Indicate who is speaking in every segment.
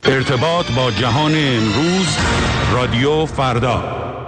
Speaker 1: ارتباط با جهان امروز، رادیو فردا.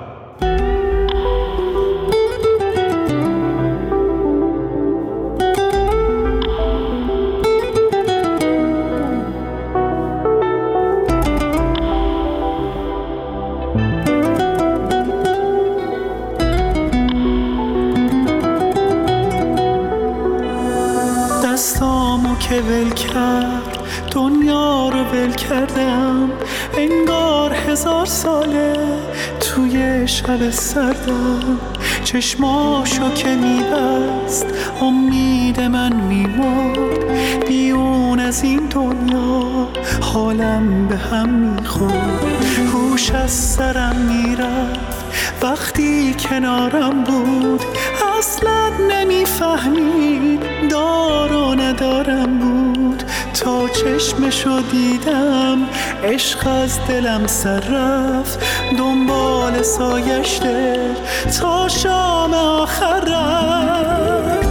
Speaker 2: دستامو که ول کرد دنیا رو ول کردم، انگار 1000 ساله توی شب سردم. چشماشو که میبست امید من میمرد، بیرون از این دنیا حالم به هم میخورد. هوش از سرم میرفت وقتی کنارم بود، اصلا نمیفهمید دار و ندارم بود. تا چشمشو دیدم عشق از دلم سر رفت، دنبال سایش دل تا شام آخر رفت.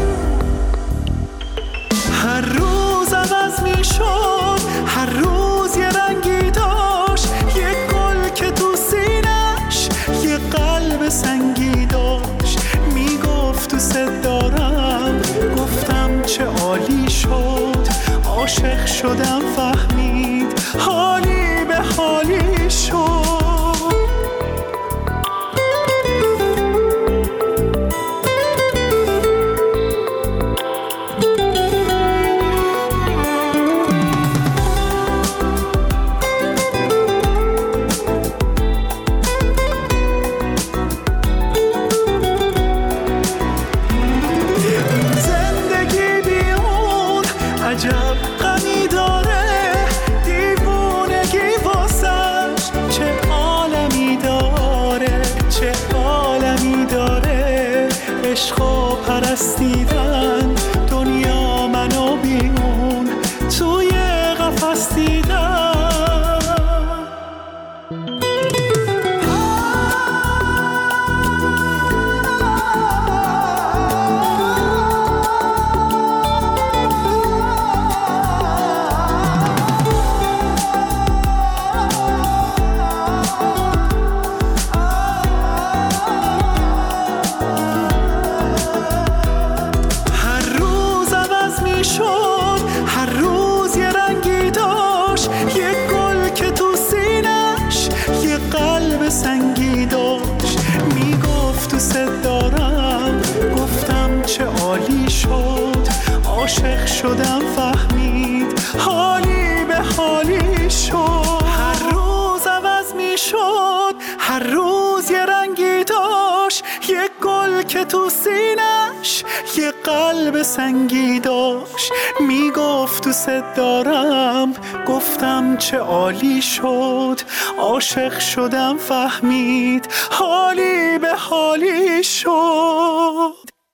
Speaker 2: هر روز عوض می شد، هر روز یه رنگی داشت، یه گل که تو سینش یه قلب سنگی داشت. میگفت دوست دارم، گفتم چه عالی شد. عاشق شدم فهمید حالی به حالی شد. پرستیدن دنیا منو بیرون توی قفس دیدن. سنگی داشت، میگفت دوست دارم، گفتم چه عالی شد. عاشق شدم فهمید حالی به حالی شد. هر روز عوض میشد، هر روز یه رنگی داشت، یه گل که تو سینش یه قلب سنگی داشت. میگفت دوست دارم، گفتم چه عالی شد. عاشق شدم فهمید حالی به حالی شد.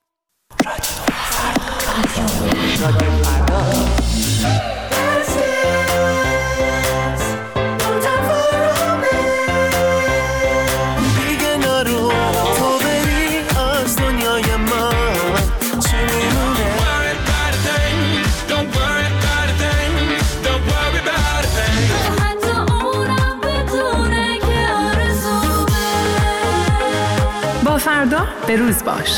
Speaker 3: فردا به روز باش.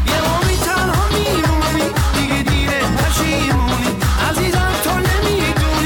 Speaker 4: تنها میمونی دیگه دیره پشیمونی عزیزم تو نمیدونی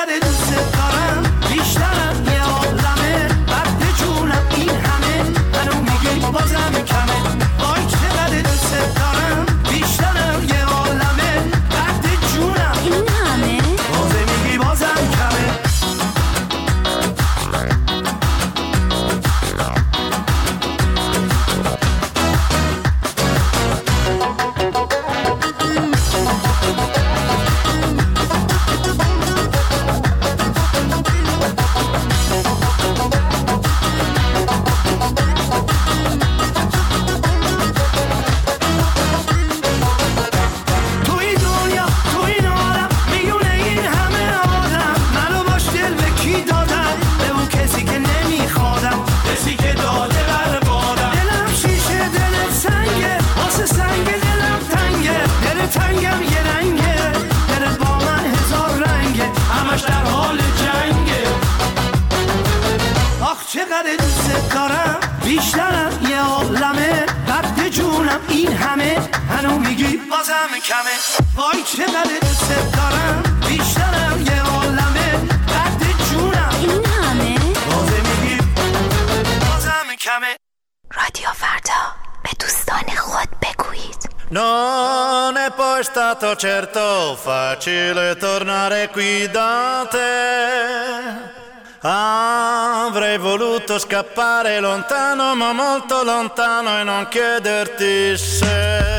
Speaker 2: چقدر دوست دارم بیشترم یه عالمه بعد جونم این همه منو میگی بازم کمه وای چقدر دوست دارم بیشترم یه عالمه بعد جونم این همه بازم میگی بازم کمه چقدر دوست دارم بیشترم یه عالمه بعد جونم این همه هنو میگی بازم کمه وای چقدر دوست دارم بیشترم یه عالمه بعد جونم این همه بازم میگی بازم کمه.
Speaker 4: رادیو فردا به دوستان خود بگویید
Speaker 5: Non è poi stato certo facile tornare qui da te. Avrei voluto scappare lontano, ma molto lontano, e non chiederti se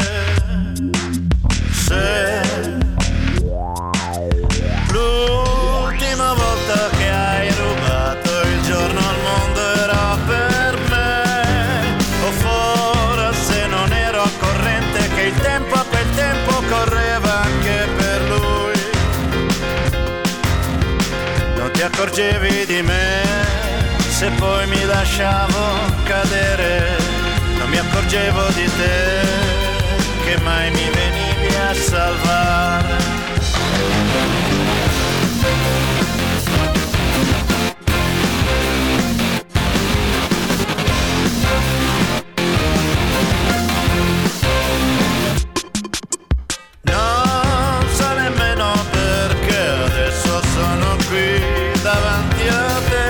Speaker 5: l'ultima volta che hai rubato il giorno al mondo era per me, o forse non ero al corrente che il tempo a quel tempo correva anche per lui. Non ti accorgevi di me se poi mi lasciavo cadere, non mi accorgevo di te che mai mi venivi a salvare. Non so nemmeno perché adesso sono qui davanti a te.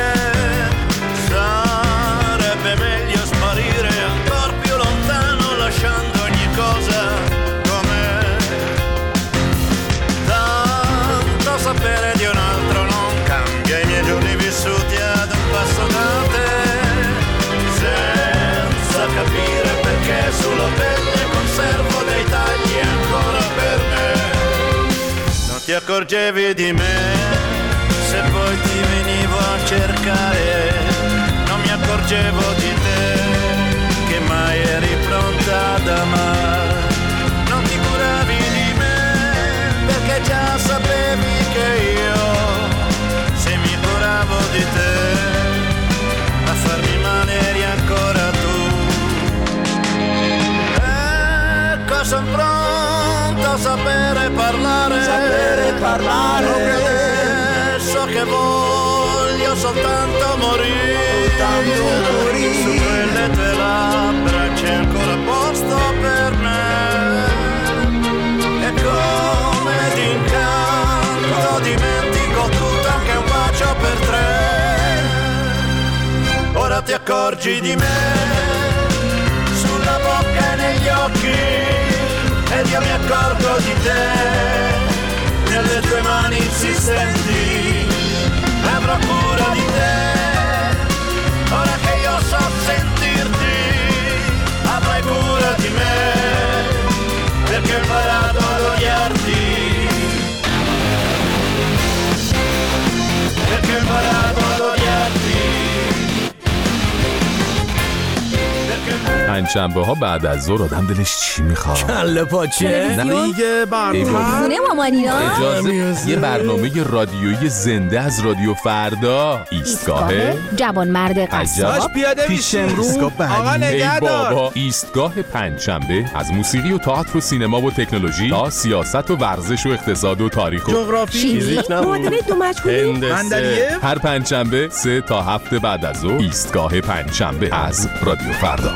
Speaker 5: Sarebbe meglio sparire ancora più lontano, lasciando ogni cosa com'è. Tanto sapere di un altro non cambia i miei giorni vissuti ad un passo da te, senza capire perché sulla pelle conservo dei tagli ancora per me. Non ti accorgevi di me se poi ti venivo a cercare, non mi accorgevo di te che mai eri pronta ad amare. Non ti curavi di me perché già sapevi che io, se mi curavo di te, a farmi male eri ancora tu. Ecco son pronto a sapere parlare, adesso che voglio soltanto morire, su quelle tue labbra c'è ancora posto per me, e come d'incanto dimentico tutto anche un bacio per tre. Ora ti accorgi di me sulla bocca e negli occhi, ed io mi accorgo di te nelle tue mani insistenti. Avrò cura di te ora che io so sentirti, avrai cura di me perché ho imparato ad odiarti, perché ho imparato ad odiarti.
Speaker 6: پنجشنبه ها بعد از ظهر آدم دلش چی میخواد؟
Speaker 7: کله پاچه دیگه برنامه
Speaker 4: خونه مامانینا
Speaker 6: اجازه یه برنامه رادیویی زنده از رادیو فردا. ایستگاه
Speaker 4: جوانمرد قصاب
Speaker 7: پیاده میشیم رو آقا
Speaker 6: ای
Speaker 7: نگهدار.
Speaker 6: بابا، ایستگاه پنجشنبه از موسیقی و تئاتر و سینما و تکنولوژی تا سیاست و ورزش و اقتصاد و تاریخ و
Speaker 7: جغرافی فیزیک
Speaker 4: معادله دو مجهولی
Speaker 7: صندلیه
Speaker 6: هر پنجشنبه 3 تا 7 بعد از ظهر. ایستگاه پنجشنبه از رادیو فردا.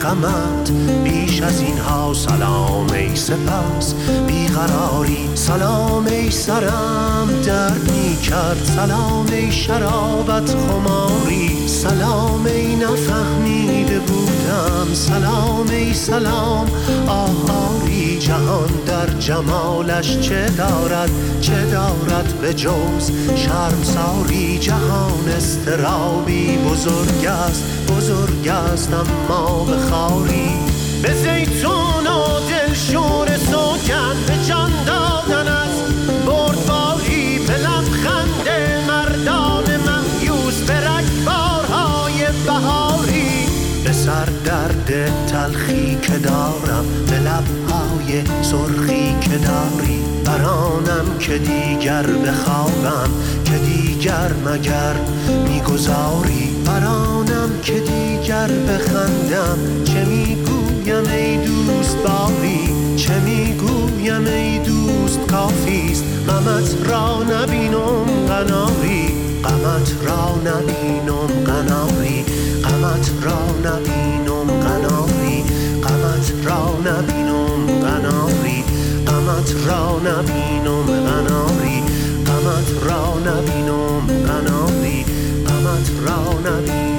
Speaker 8: غمت بیش از اینها سلام ای سپس بیقراری سلام ای سرم درد می کرد سلام ای شرابت خماری سلام ای نفهمیده بودم سلام ای سلام آهاری جهان در جمالش چه دارد به جز شرمساری جهان استرابی بزرگ است اما به خاری به زیتون و دلشور سوگن به جان دادن از بردباری به لبخند مردان مهیوس به رگبارهای بهاری به سر درد تلخی که دارم به لبهای سرخی که داری برانم که دیگر بخوابم که دیگر مگر میگذاری برانم که دیگر بخندم چه میگویم ای دوست باری چه میگویم ای دوست کافیست غمت را نبینم قناری غمت را نبینم قناری غمت را نبینم قناری غمت را نبینم قناری غمت را نبینم قناری غمت را نبینم قناری غمت را نبینم